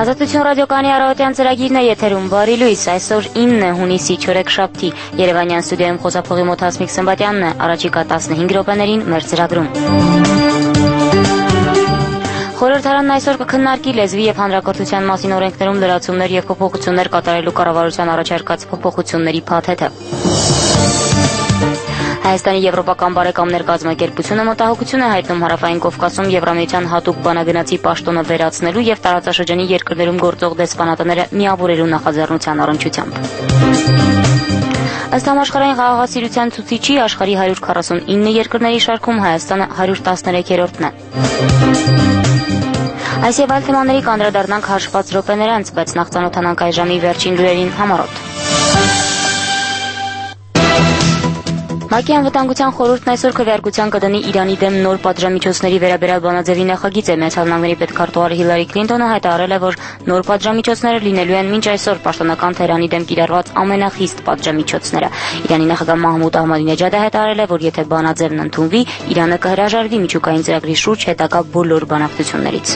Ազատություն ռադիոկայանի առավոտյան ծրագիրն է եթերում։ Բարի լույս, այսօր 9 հունիսի չորեքշաբթի Երևանյան ստուդիայում խոսափողի մոտ Հասմիկ Սմբատյանն է, առաջիկա 15 րոպեներին մեր ծրագրում։ Խորհրդարանն այսօր կքննարկի լեզվի եւ հանրակրթության մասին օրենքներում լրացումներ եւ փոփոխություններ կատարելու կառավարության առաջարկած փոփոխությունների փաթեթը։ Հայաստանի եվրոպական բարեկամներ կազմակերպությունը մտահոգություն է հայտնում Հարավային Կովկասում Եվրամիության հատուկ բանագնացի պաշտոնը վերացնելու եւ տարածաշրջանի երկրներում գործող դեսպանատները միավորելու նախաձեռնության առնչությամբ։ Ըստ համաշխարհային խաղաղասիրության ցուցիչի աշխարհի 149 երկրների շարքում Հայաստանը 113-րդն է։ Այս եւ այլ թեմաների կանդրադառնանք հաշված րոպեներ անց, բայց նախ ծանոթանանք այս ժամի վերջին լուրերին համառոտ։ ՄԱԿ-ի անվտանգության խորհուրդն այսօր քվեարկության կդնի Իրանի դեմ նոր պատժամիջոցների վերաբերյալ բանաձևի նախագիծը։ Միացյալ Նահանգների պետքարտուղար Հիլարի Քլինտոնը հայտարարել է, որ նոր պատժամիջոցները լինելու են մինչ այսօր պաշտոնական Թեհրանի դեմ կիրառված ամենախիստ պատժամիջոցները։ Իրանի նախագահ Մահմուդ Ահմադինեջադը հայտարարել է, որ եթե բանաձևն ընդունվի, Իրանը կհրաժարվի միջուկային ծրագրի շուրջ հետագա բոլոր բանակցություններից։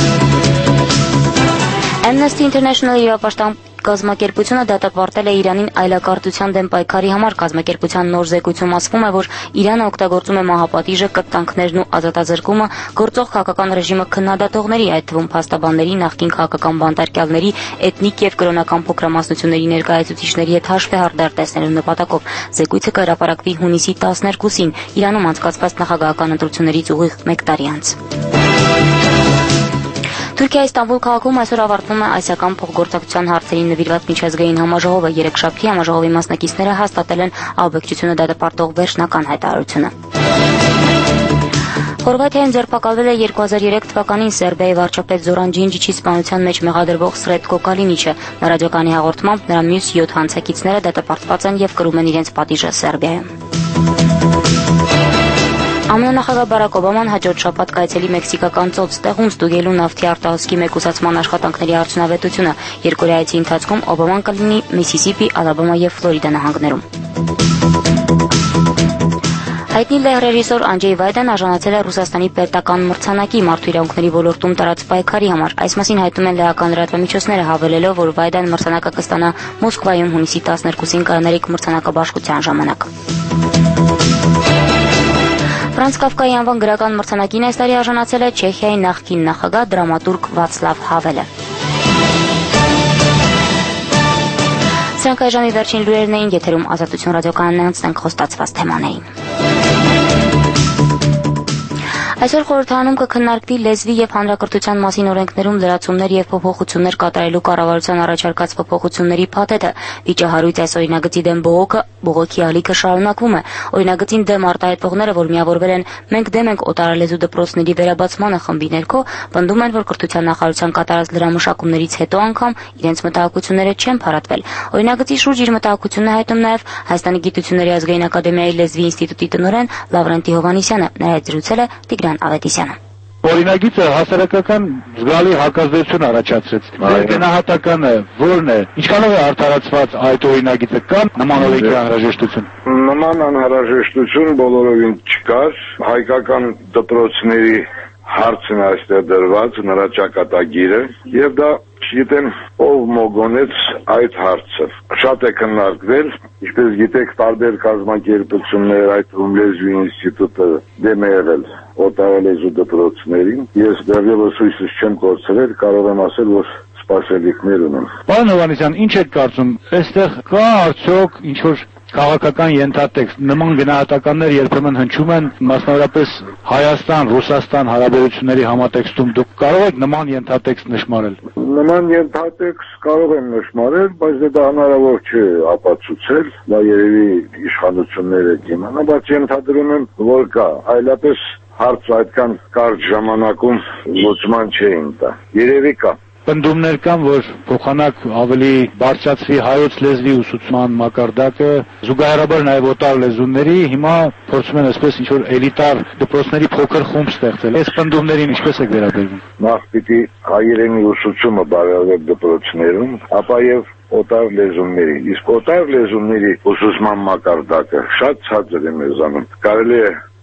Amnesty International իրավապաշտպան կազմակերպությունը դատապարտել է Իրանին այլակարգության դեմ պայքարի համար։ Կազմակերպության նոր զեկույցում ասվում է, որ Իրանը օգտագործում է մահապատիժը, կտանքներն ու ազատազրկումը գործող քաղաքական ռեժիմը քննադատողների, այդ թվում փաստաբանների, նախկին քաղաքական բանտարկյալների, էթնիկ եւ կրոնական փոքրամասնությունների ներկայացուցիչների հետ հաշվեհարդար տեսնելու նպատակով։ Զեկույցը կհրապարակվի հունիսի 12-ին Իրանում անցկացված նախագահական ընտրություններից ուղիղ 1 տարի անց։ Թուրքիայի Ստամբուլ քաղաքում այսօր ավարտվում է ասիական փոխգործակցության հարցերին նվիրված միջազգային համաժողովը։ Երեքշաբթի համաժողովի մասնակիցները հաստատել են ահաբեկչությունը դատապարտող վերջնական հայտարարությունը։ Խորվաթիայում ձերբակալվել է 2003 թվականին Սերբիայի վարչապետ Զորան Ջինջիչի սպանության մեջ մեղադրվող Սրետկո Կալինիչը։ Նրա ռադիոկայանի հաղորդմամբ նրա մյուս 7 հանցակիցները դատապարտված են եւ կրում են իրենց պատիժը Սերբիայում։ ԱՄՆ նախագահ Բարակ Օբաման հաջորդ շաբաթ կայցելի մեքսիկական ծոց տեղում ստուգելու նավթի արտահոսքի մեկուսացման աշխատանքների արդյունավետությունը։ Երկօրյա այցի ընթացքում Օբաման կլինի Միսիսիպի, Ալաբամա եւ Ֆլորիդա նահանգներում։ Հայտնի լեհ-ռեժիսոր Անջեյ Վայդան արժանացել է Ռուսաստանի պետական մրցանակի մարդու իրավունքների ոլորտում տարած պայքարի համար։ Այս մասին հայտնում են լեհական լրատվամիջոցները, հավելելով, որ Վայդան մրցանակը կստանա Մոսկվայում հունիսի 12-ին կայանալիք մրցանակաբաշխության ժամանակ։ Ֆրանց Կաֆկայի անվան գրական մրցանակին այս տարի արժանացել է Չեխիայի նախկին նախագահ դրամատուրգ Վացլավ Հավելը։ Սրանք այս ժամի վերջին լուրերն էին, եթերում Ազատություն ռադիոկայանն է, անցնենք խոստացված թեմաներին։ Այսօր խորհրդարանում կքննարկվի լեզվի եւ հանրակրթության մասին օրենքներում լրացումներ եւ փոփոխություններ կատարելու կառավարության առաջարկած փոփոխությունների փաթեթը։ Վիճահարույց այս օրինագծի դեմ բողոքի ալիքը շարունակվում է։ Օրինագծին դեմ արտահայտվողները, որ միավորվել են «Մենք դեմ ենք օտարալեզու դպրոցների վերաբացմանը» խմբի ներքո, պնդում են, որ կրթության նախարարության կատարած լրամշակումներից հետո անգամ իրենց մտահոգությունները չեն փարատվել։ Օրինագծի շուրջ իր մտահոգությունն է հայտնում նաեւ Հայաստանի Գիտությունների ազգային ակադեմիայի լեզվի ինստիտուտի տնօրեն Լավրենտի Հովհաննիսյանը։ Նրա հետ զրուցել է Տիգրան Ավետիսյանը։ Օրինագիծը հասարակական զգալի հակազդեցություն առաջացրեց։ Գնահատականը ո՞րն է։ Ինչքանով է արդարացված այդ օրինագիծը, կան նման օրենքի անհրաժեշտություն։ Նման անհրաժեշտություն բոլորովին չկար։ Հայկական դպրոցների հարցն է այստեղ դրված, նրա ճակատագիրը, եւ դա չգիտեմ ով մոգոնեց այդ հարցը։ Շատ է քննարկվել, ինչպես գիտեք, տարբեր կազմակերպություններ, այդ թվում լեզվի ինստիտուտը դեմ է եղել օտարալեզու դպրոցներին։ Ես դեռևս հույսս չեմ կորցրել, կարող եմ ասել, որ սպասելիքներ ունեմ։ Պարոն Հովհաննիսյան, ինչ եք կարծում, այստեղ կա արդյոք ինչ-որ քաղաքական ենթատեքստ, նման գնահատականներ երբեմն հնչում են, մասնավորապես Հայաստան-Ռուսաստան հարաբերությունների համատեքստում։ Դուք կարող եք նման ենթատեքստ նշмарել։ Նման ենթատեքստ կարող եմ նշмарել, բայց դա հնարավոր չէ ապացուցել, դա երևի իշխանությունները կիմանան, բայց ենթադրում եմ, որ կա, այլապես հարցը այդքան կարճ ժամանակում լուծման չէին տա։ Երևի կա։ Պնդումներ կան, որ փոխանակ ավելի բարձրացվի հայոց լեզվի ուսուցման մակարդակը, զուգահեռաբար նաև օտար լեզուների, հիմա փորձում են այսպես ինչ-որ էլիտար դպրոցների փոքր խումբ ստեղծել։ Այս պնդումներին ինչպես եք վերաբերվում։ Նախ պիտի հայերենի ուսուցումը բարելավել դպրոցներում, ապա եւ օտար լեզուների։ Իսկ օտար լեզուների ուսուցման մակարդակը շատ ցածր է մեզանում։ Կարելի է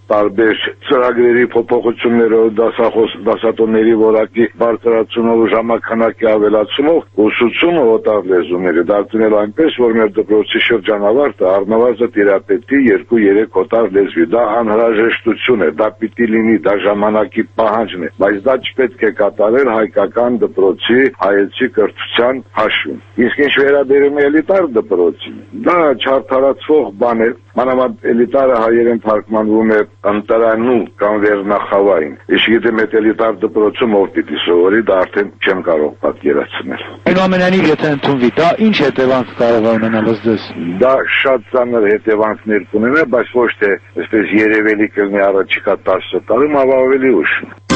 տարբեր ծրագրերի փոփոխություններով, դասատուների որակի բարձրացումով, ժամանականակի ավելացումով ուսուցումը օտար լեզուների դարձնել այնպես, որ մեր դպրոցի շրջանավարտը առնվազն տիրապետի 2-3 օտար լեզվի։ Դա անհրաժեշտություն է, դա պիտի լինի, դա ժամանակի պահանջն է, բայց դա չպետք է կատարել հայկական դպրոցի հայեցի կրթության հաշվին։ Իսկ ինչ վերաբերում է էլիտար դպրոցին, դա չարդարացվող բան է, մանավանդ էլիտարը հայերեն թարգմանվում է ընտրանու կամ վերնախավային։ Իսկ եթե այդ էլիտար դպրոցում ով պիտի սովորի, դա արդեն չեմ կարող պատկերացնել։ Այնուամենայնիվ, եթե ընդունվի, դա ինչ հետևանք կարող է ունենալ ըստ ձեզ։ Դա շատ ծանր հետևանքներ կունենա, բայց ոչ թե այսպես երևելի կլինի առաջիկա 10 տարում, այլ ավելի ուշ։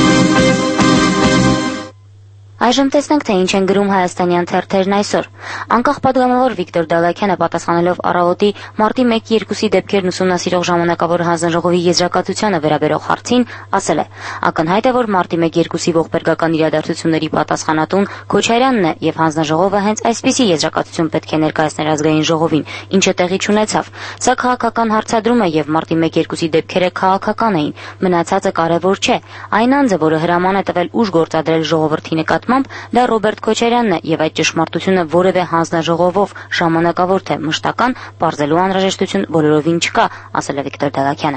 Այժմ տեսնենք, թե ինչ են գրում հայաստանյան թերթերն այսօր։ Անկախ պատգամավոր Վիկտոր Դալաքյանը պատասխանելով առավոտի մարտի 1-2-ի դեպքերն ուսումնասիրող ժամանակավոր հանձնաժողովի եզրակացությանը վերաբերող հարցին, ասել է. ակնհայտ է, որ մարտի 1-2-ի ողբերգական իրադարձությունների պատասխանատուն Քոչարյանն է եւ հանձնաժողովը հենց այսպիսի եզրակացություն պետք է ներկայացներ ազգային ժողովին, ինչը տեղի չունեցավ։ Սա քաղաքական հարցադրում է եւ մարտի 1-2-ի դեպքերը քաղաքական էին, մնացածը կարեւոր չէ։ Այն անձը, որը հրաման է տվել ուժ գործադրել ժողովրդի նկատմամբ, դա Ռոբերտ Քոչարյանն է եւ այդ ճշմարտությունը որևէ հանձնաժողովով ժամանակավոր թե մշտական պարզելու անհրաժեշտություն բոլորովին չկա, ասել է Վիկտոր Դալաքյանը։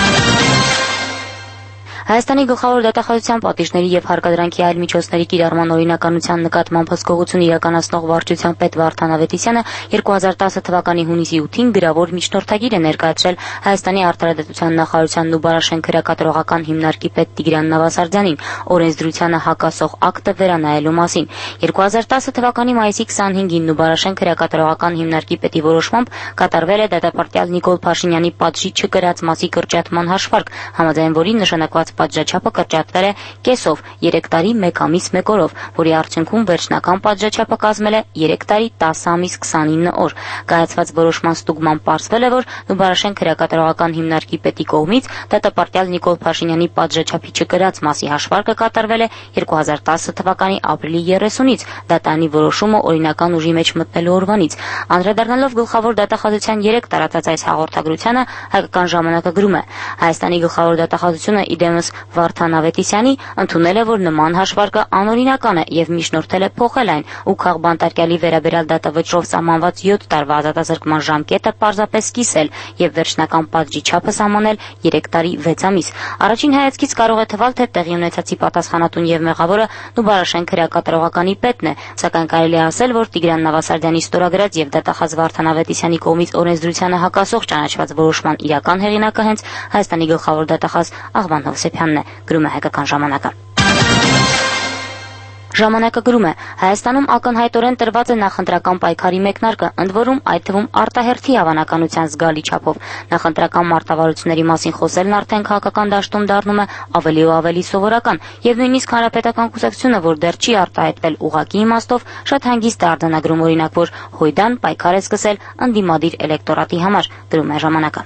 Հայաստանի գլխավոր դատախազության պատիժների եւ հարկադրանքի այլ միջոցների կիրառման օրինականության նկատմամբ հսկողություն իրականացնող վարչության պետ Վարդան Ավետիսյանը 2010 թվականի հունիսի 8-ին գրավոր միջնորդագիր է ներկայացրել Հայաստանի արտարադատության նախարարության Նուբարաշեն քրեակատարողական հիմնարկի պետ Տիգրան Նավասարդյանին օրենսդրությանը հակասող ակտը վերանայելու մասին։ 2010 թվականի մայիսի 25-ին Նուբարաշեն քրեակատարողական հիմնարկի պետի որոշմամբ կատարվել է դատապարտյալ Նիկոլ Փաշինյանի պատժի չկրած մասի կրճատման հաշվարկ, համաձայն որին նշանակված պատժաչափը կրճատվել է կեսով 3 տարի 1 ամիս 1 օրով, որի արդյունքում վերջնական պատժաչափը կազմել է 3 տարի 10 ամիս 29 օր։ Կայացված որոշման ստուգման պարզվել է, որ Նուբարաշեն քրեակատարողական հիմնարկի պետի կողմից դատապարտյալ Նիկոլ Փաշինյանի պատժաչափի չկրած մասի հաշվարկը կատարվել է 2010 թվականի ապրիլի 30-ից, դատանի որոշումը օրինական ուժի մեջ մտնելու օրվանից։ Անդրադառնալով գլխավոր դատախազության 3 տարածած այս հաղորդագրությանը, Հայկական ժամանակը գրում է. Հայաստանի գլխավոր դատախազությունը իդեմս Վարդան Ավետիսյանի ընդունել է, որ նման հաշվարկը անօրինական է եւ միջնորդել է փոխել այն ու քաղբանտարկյալի վերաբերյալ դատավճռով սահմանված 7 տարվա ազատազրկման ժամկետը պարզապես կիսել եւ վերջնական պատժի չափը սահմանել 3 տարի 6 ամիս։ Առաջին հայացքից կարող է թվալ, թե տեղի ունեցածի պատասխանատուն եւ մեղավորը Նուբարաշեն քրեակատարողականի պետն է, սակայն կարելի է ասել, որ Տիգրան Նավասարդյանի ստորագրած եւ դատախազ Վարդան Ավետիսյանի կողմից օրենսդրությանը հակասող ճանաչված որոշման իրական հեղինակը հենց Հայաստանի գլխավոր դատախազ Աղվան Հովսեփյանն է, գրում է Հայկական ժամանակը։ Ժամանակը գրում է. Հայաստանում ակնհայտորեն տրված է նախընտրական պայքարի մեկնարկը, ընդ որում այդ թվում արտահերթի հավանականության զգալի չափով։ Նախընտրական մարտավարությունների մասին խոսելն արդեն քաղաքական դաշտում դառնում է ավելի ու ավելի սովորական, եւ նույնիսկ հանրապետական կուսակցությունը, որ դեռ չի արտահայտվել ուղղակի իմաստով, շատ հանգիստ է արձանագրում օրինակ, որ Հույդան պայքար է սկսել ընդդիմադիր էլեկտորատի համար, գրում է ժամանակը։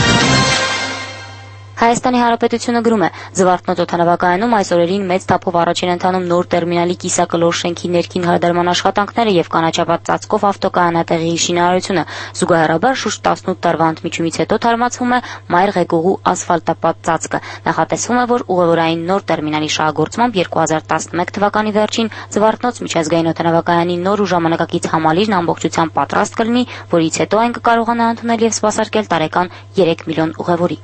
Հայաստանի Հանրապետությունը գրում է. Զվարթնոց օդանավակայանում այս օրերին մեծ թափով առաջ են ընթանում նոր տերմինալի կիսակլոր շենքի ներքին հարդարման աշխատանքները եւ կանաչապատ ծածկով ավտոկայանատեղի շինարարությունը։ Զուգահեռաբար շուրջ 18 տարվա ընդմիջումից հետո թարմացվում է մայր ղեկուղու ասֆալտապատ ծածկը։ Նախատեսվում է, որ ուղևորային նոր տերմինալի շահագործմամբ 2011 թվականի վերջին Զվարթնոց միջազգային օդանավակայանի նոր ու ժամանակակից համալիրն ամբողջությամբ պատրաստ կլինի, որից հետո այն կկարողանա ընդունել եւ սպասարկել տարեկան 3 միլիոն ուղևորի։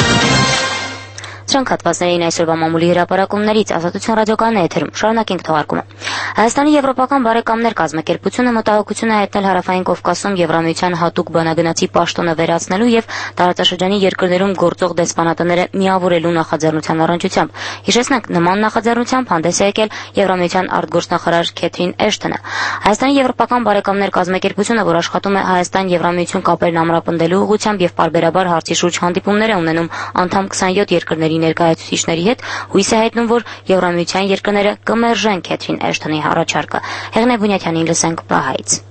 Սրանք հատվածներին այսօրվա մամուլի հրապարակումներից Ազատության ռադիոկայանն է եթերում։ Շարունակենք թողարկումը։ Հայաստանի եվրոպական բարեկամներ կազմակերպությունը մտահոգություն է հայտնել Հարավային Կովկասում Եվրամիության հատուկ բանագնացի պաշտոնը վերացնելու եւ տարածաշրջանի երկրներում գործող դեսպանատները միավորելու նախաձեռնության առնչությամբ։ Հիշեցնենք, նման նախաձեռնությամբ հանդես է եկել Եվրամիության արտգործնախարար Քեթրին Էշթոնը։ Հայաստանի եվրոպական բարեկամներ կազմակերպությունը, որ աշխատում է Հայաստան-Եվրամիություն կապերն ամրապնդելու ուղղությամբ եւ պարբերաբար հարցի շուրջ հանդիպումներ է ունենում անդամ 27 երկրների ներկայացուցիչների հետ, հույս է հայտնում, որ Եվրամիության երկրները կմերժեն Քեթրին Էշթոնի առաջարկը։ Հեղինե Բունյաթյանին լսենք Պրահայից։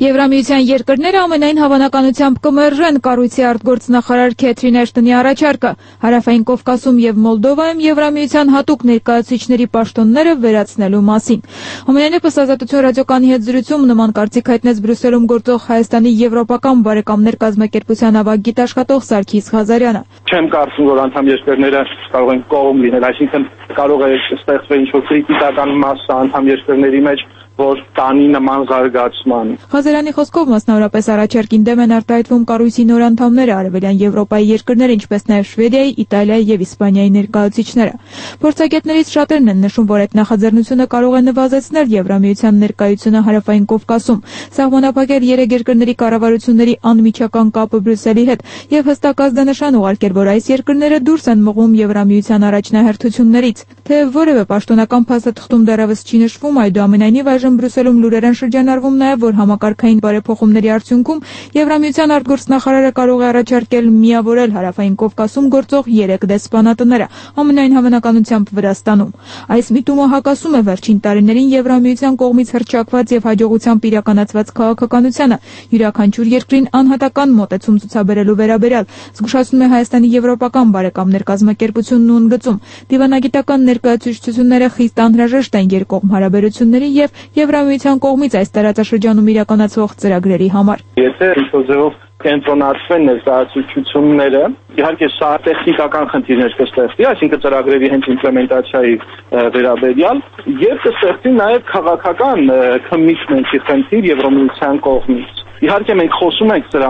Եվրամիության երկրները ամենայն հավանականությամբ կմերժեն կառույցի արտգործնախարար Քեթրին Էշտոնի առաջարկը Հարավային Կովկասում եւ Մոլդովայում Եվրամիության հատուկ ներկայացուցիչների պաշտոնները վերացնելու մասին։ Համենայնիվս Ազատություն ռադիոկայանի հետ զրույցում նման կարծիք հայտնեց Բրյուսելում գործող Հայաստանի եվրոպական բարեկամներ կազմակերպության ավագ գիտաշխատող Սարգիս Ղազարյանը։ Չեմ կարծում, որ անդամ երկրները կարող են կողմ լինել, այսինքն կարող է ստեղծվել ինչ-որ քրիտիկական մասսա անդամ երկրների մեջ, որ տանի նման զարգացման։ Ղազարյանի խոսքով մասնավորապես առաջարկին դեմ են արտահայտվում կառույցի նոր անդամները Արևելյան Եվրոպայի երկրներ, ինչպես նաև Շվեդիայի, Իտալիայի եւ Իսպանիայի ներկայացուցիչները։ Փորձագետներից շատերն են նշում, որ այդ նախաձեռնությունը կարող է նվազեցնել Եվրամիության ներկայությունը Հարավային Կովկասում, սահմանափակել երեք երկրների կառավարությունների անմիջական կապը Բրյուսելի հետ եւ հստակ ազդանշան ուղարկել, որ այս երկրները դուրս են մղում Եվրամիության առաջնահերթություններից։ Թեև որևէ պաշտոնական փաստաթղթում դեռևս չի նշվում, այդուամենայնիվ այժմ Բրյուսելում լուրեր են շրջանառվում նաև, որ համակարգային բարեփոխումների արդյունքում Եվրամիության արտգործնախարարը կարող է առաջարկել միավորել Հարավային Կովկասում գործող 3 դեսպանատները, ամենայն հավանականությամբ Վրաստանում։ Այս միտումը հակասում է վերջին տարիներին Եվրամիության կողմից հռչակված եւ հաջողությամբ իրականացված քաղաքականությանը, յուրաքանչյուր երկրին անհատական մոտեցում ցուցաբերելու վերաբերյալ, զգուշացնում է Հայաստանի եվրոպական բարեկամներ կազմակերպությունն ու ընդգծում։ Դիվանագիտական ներկայացուցչությունները խիստ անհրաժեշտ են երկկողմ հարաբերությունների եւ Եվրամիության կողմից այս տարածաշրջանում իրականացվող ծրագրերի համար։ Եթե ինչ-որ ձևով կենտրոնացվեն ներկայացուցչությունները, իհարկե սա տեխնիկական խնդիրներ կստեղծի, այսինքն ծրագրերի հենց իմպլեմենտացիայի վերաբերյալ, եւ կստեղծի նաեւ քաղաքական քմիչմենտի խնդիր Եվրամիության կողմից։ Իհարկե մենք խոսում ենք սրա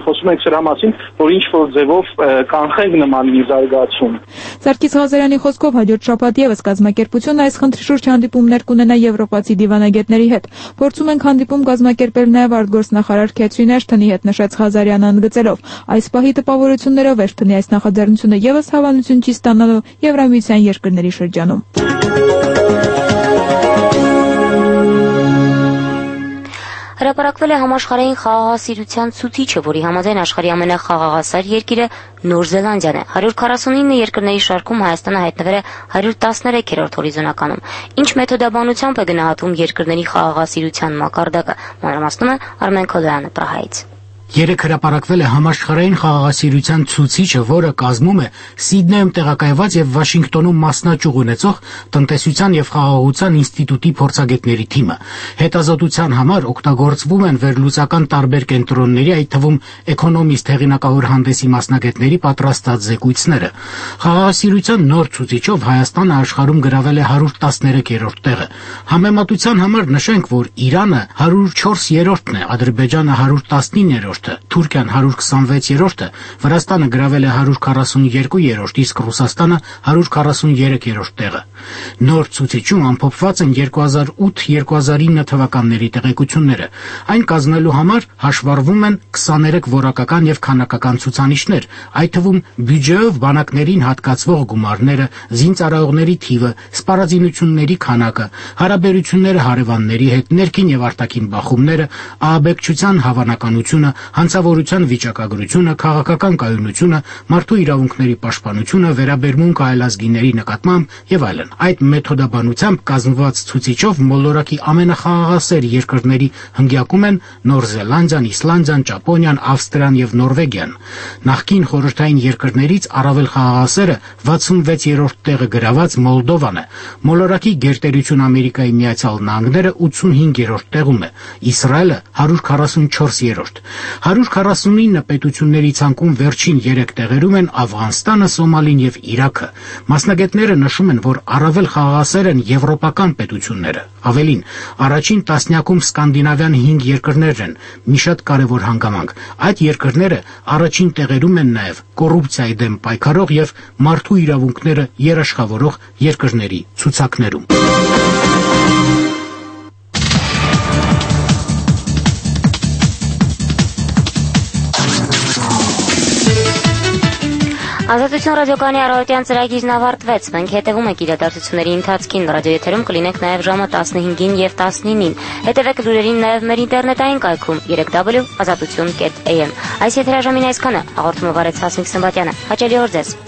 մասին, որ ինչ-որ ձևով կանխենք նման մի զարգացում։ Սարգիս Ղազարյանի խոսքով հաջորդ շաբաթ եւս կազմակերպությունը այս խնդրի շուրջ հանդիպումներ կունենա եվրոպացի դիվանագետների հետ։ Փորձում ենք հանդիպում կազմակերպել նաեւ արտգործնախարար Քեթրին Էշտոնի հետ, նշեց Ղազարյանը ընդգծելով։ Այս պահի տպավորություններով Էշտոնի այս նախաձեռնությունը եւս հավանություն չի ստանալու Եվրամիության երկրների շրջանում։ Հրապարակվել է համաշխարհային խաղաղասիրության ցուցիչը, որի համաձայն աշխարհի ամենախաղաղասար երկիրը Նոր Զելանդիան է։ 149 երկրների շարքում Հայաստանը հայտնվել է 113-րդ հորիզոնականում։ Ինչ մեթոդաբանությամբ է գնահատվում երկրների խաղաղասիրության մակարդակը, մանրամասնում է Արմեն Քոլոյանը Պրահայից։ Երեք հրապարակվել է համաշխարհային խաղաղասիրության ցուցիչը, որը կազմում է Սիդնեյում տեղակայված եւ Վաշինգտոնում մասնաճյուղ ունեցող տնտեսության եւ խաղաղության ինստիտուտի փորձագետների թիմը։ Հետազոտության համար օգտագործվում են վերլուծական տարբեր կենտրոնների, այդ թվում Economist հեղինակավոր հանդեսի մասնագետների պատրաստած զեկույցները։ Խաղաղասիրության նոր ցուցիչով Հայաստանը աշխարհում գրավել է 113-րդ տեղը։ Համեմատության համար նշենք, որ Իրանը 104-րդն է, Ադրբեջանը 119-րդ, Թուրքիան 126-րդը, Վրաստանը գրավել է 142-րդ, իսկ Ռուսաստանը 143-րդ տեղը։ Նոր ցուցիչում ամփոփված են 2008-2009 թվականների տեղեկությունները։ Այն կազմելու համար հաշվառվում են 23 որակական եւ քանակական ցուցանիշներ, այդ թվում բյուջեով բանակներին հատկացվող գումարները, զինծառայողների թիվը, սպառազինությունների քանակը, հարաբերությունները հարևանների հետ, ներքին եւ արտաքին բախումները, ահաբեկչության հավանականությունը, հանցավորության վիճակագրությունը, քաղաքական կայունությունը, մարդու իրավունքների պաշտպանությունը, վերաբերմունքը այլազգիների նկատմամբ եւ այլն։ Այդ մեթոդաբանությամբ կազմված ցուցիչով մոլորակի ամենախաղաղասեր երկրների հնգյակում են Նոր Զելանդիան, Իսլանդիան, Ճապոնիան, Ավստրիան եւ Նորվեգիան։ Նախկին խորհրդային երկրներից առավել խաղաղասերը 66-րդ տեղը գրաված Մոլդովան է։ Մոլորակի գերտերություն Ամերիկայի Միացյալ Նահանգները 85-րդ տեղում է, Իսրայելը 144-րդ։ 149 պետությունների ցանկում վերջին 3 տեղերում են Աֆղանստանը, Սոմալին եւ Իրաքը։ Մասնագետները նշում են, որ առավել խաղաղասեր են եվրոպական պետությունները։ Ավելին, առաջին տասնյակում սկանդինավյան 5 երկրներն են, մի շատ կարևոր հանգամանք։ Այդ երկրները առաջին տեղերում են նաեւ կոռուպցիայի դեմ պայքարող եւ մարդու իրավունքները երաշխավորող երկրների ցուցակներում։ Ազատություն ռադիոկայանի առավոտյան ծրագիրն ավարտվեց։ Մենք հետևում ենք իրադարձությունների ընթացքին։ Ռադիոեթերում կլինենք նաև ժամը 15-ին եւ 19-ին։ Հետևեք լուրերին նաև մեր ինտերնետային կայքում www.azatutun.am։ Այս եթերաժամին այսքանը։ Հաղորդումը վարեց Հասմիկ Սմբատյանը։ Հաճելի օր ձեզ։